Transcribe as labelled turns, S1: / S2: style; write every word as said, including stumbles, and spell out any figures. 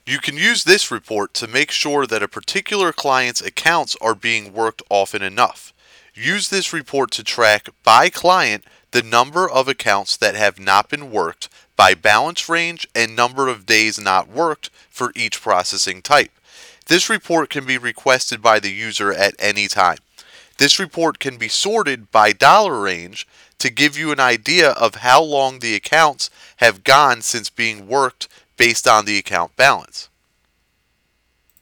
S1: You can use this report to make sure that a particular client's accounts are being worked often enough. Use this report to track by client the number of accounts that have not been worked by balance range and number of days not worked for each processing type. This report can be requested by the user at any time. This report can be sorted by dollar range to give you an idea of how long the accounts have gone since being worked based on the account balance.